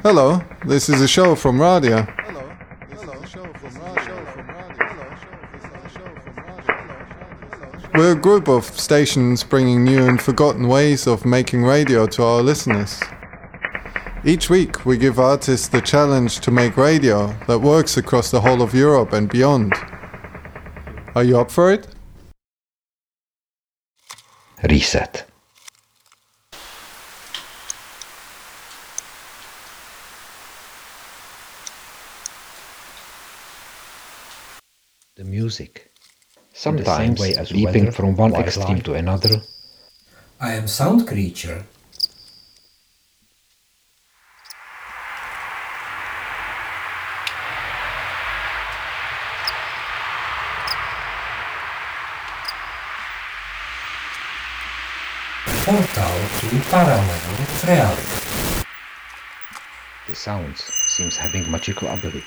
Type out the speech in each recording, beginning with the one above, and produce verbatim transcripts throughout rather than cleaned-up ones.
Hello, this is a show from Radio. We're a group of stations bringing new and forgotten ways of making radio to our listeners. Each week we give artists the challenge to make radio that works across the whole of Europe and beyond. Are you up for it? Reset. The music, sometimes way as leaping from one extreme to another. I am Sound Creature. Portal to parallel reality. The sounds seems having magical ability.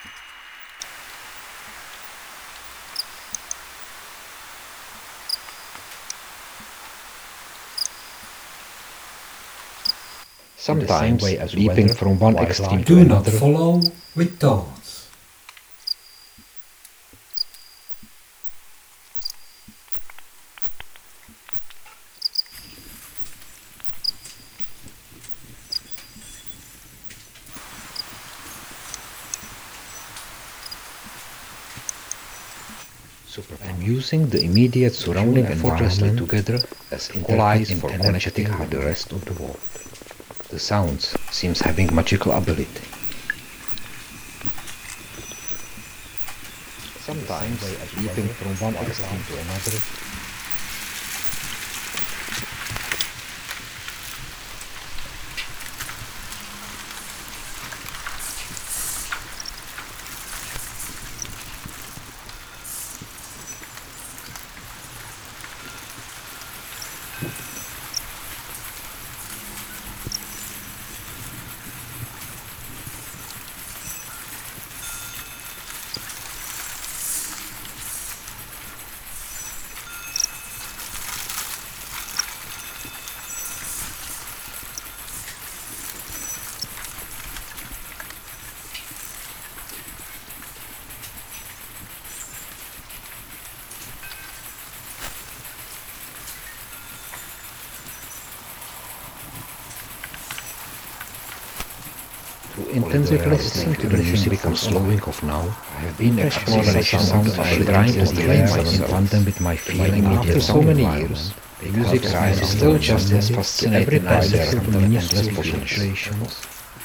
Sometimes way as leaping from one extreme to Do another. not follow with thoughts. Super and using the immediate surrounding environment together as interface for energetic with the rest of the world. The sounds seems having magical ability. Sometimes way as leaping from one extreme to another. To intensively listen to the music becomes slowing off now. I have been exploring sounds and trying to delay myself in tandem with my feeling after so many years. The music is still just as fascinating as there are the endless potentials.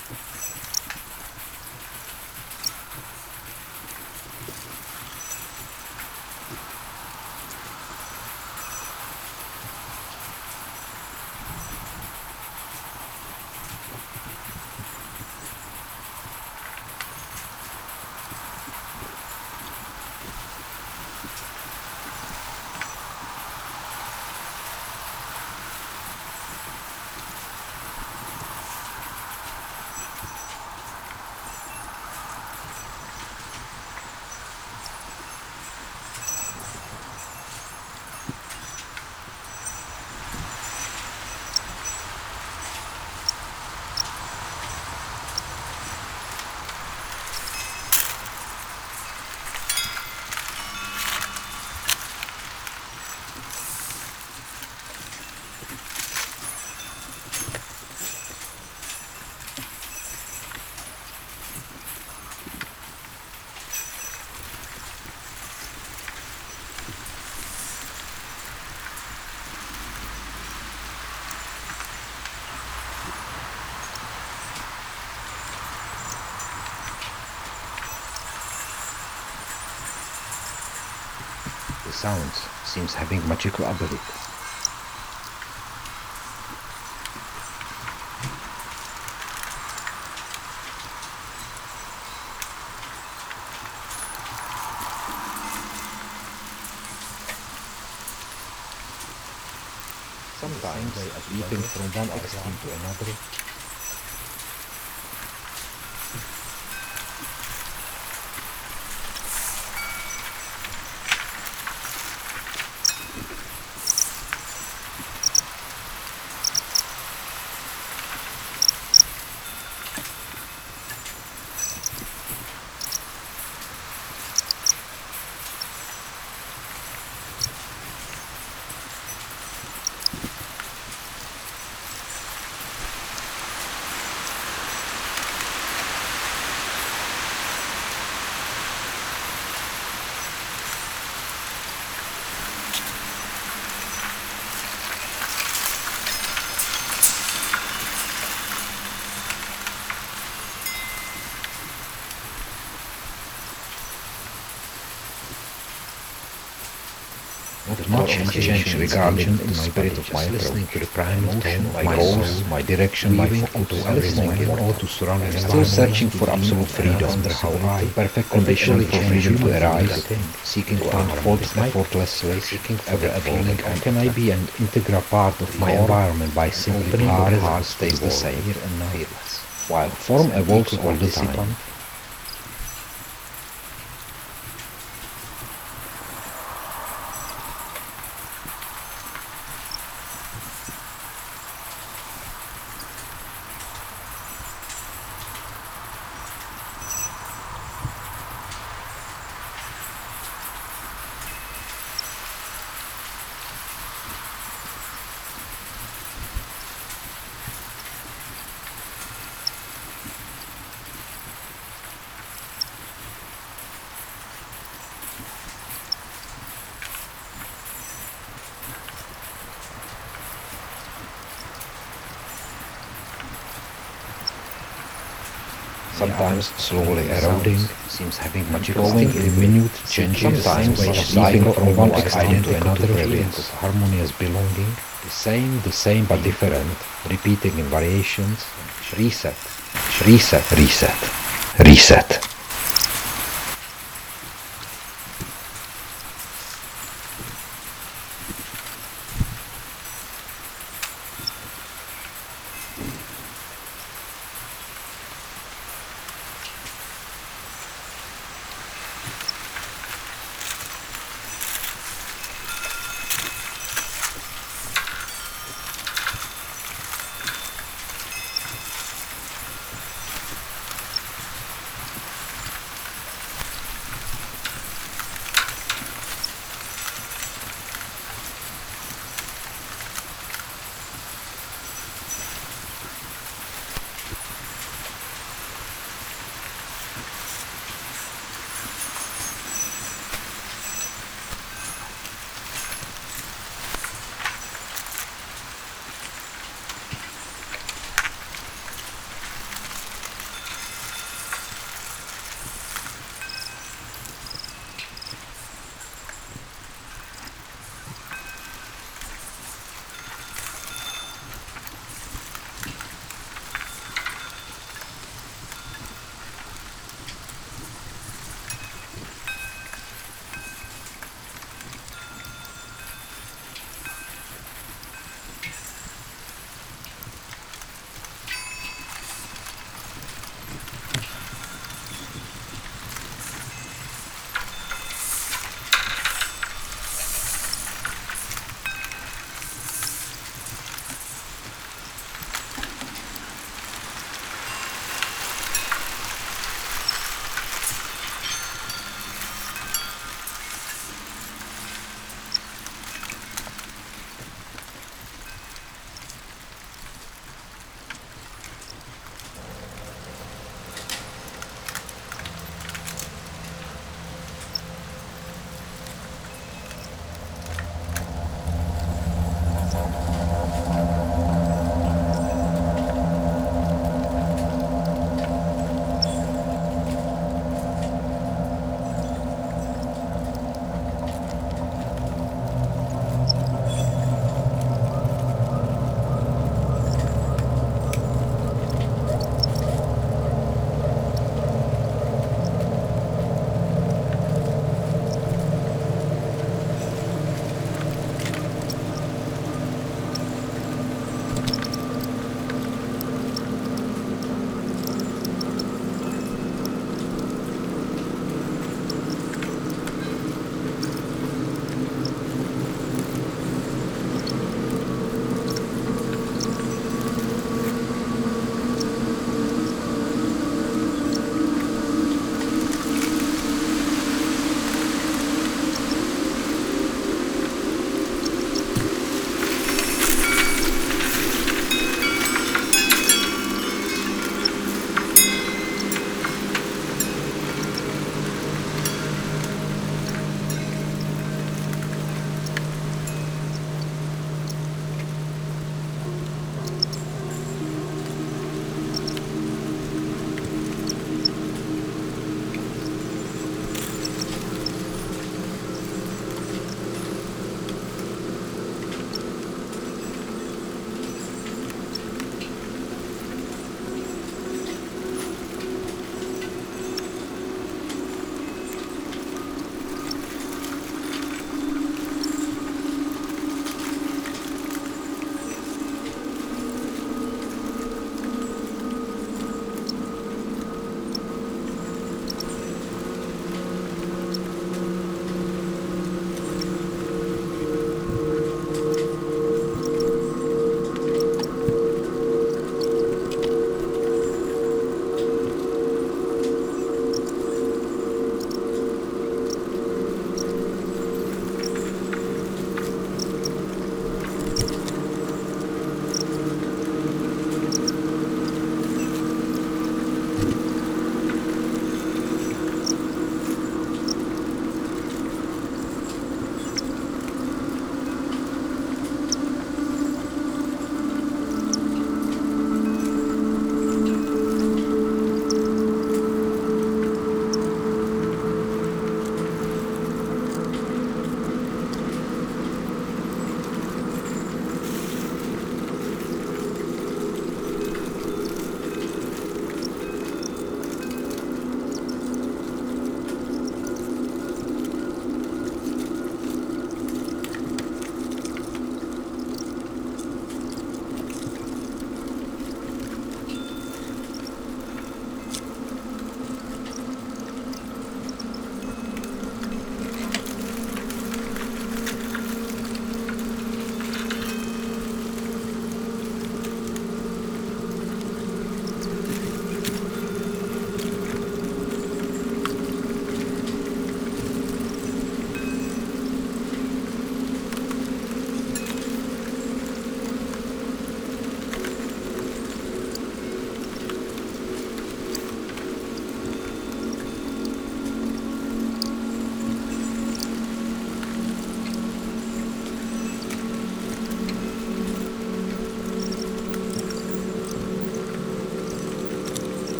The sounds seems having magical ability. Sometimes they are leaping from one extreme to another. much has changed regarding the spirit of my listening to the primal tone, my goals, my direction, my focus, everything in all to surrounding environment. Still searching for absolute freedom, wonder how I, the perfect condition for freedom to arise, seeking to unfold effortlessly, seeking ever appealing. How can I be an integral part of my environment by simply our heart stays the same here and now, while form evolves all the time. Sometimes slowly eroding, seems having much going in minute changes, sometimes leaping from one extreme to another feeling of harmonious belonging, the same, the same but different, repeating in variations, reset, reset, reset, reset.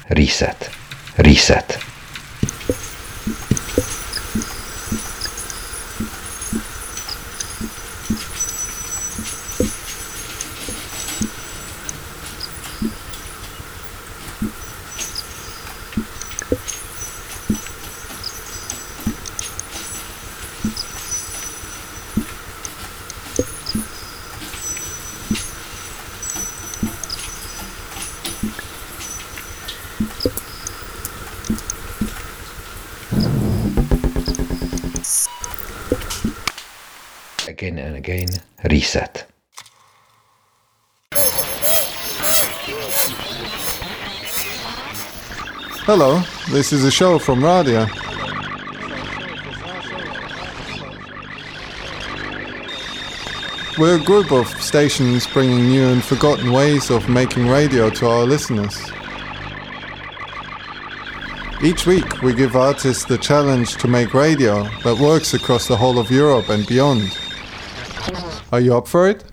reset, reset. Again and again, reset. Hello, this is a show from Radia. We're a group of stations bringing new and forgotten ways of making radio to our listeners. Each week we give artists the challenge to make radio that works across the whole of Europe and beyond. Are you up for it?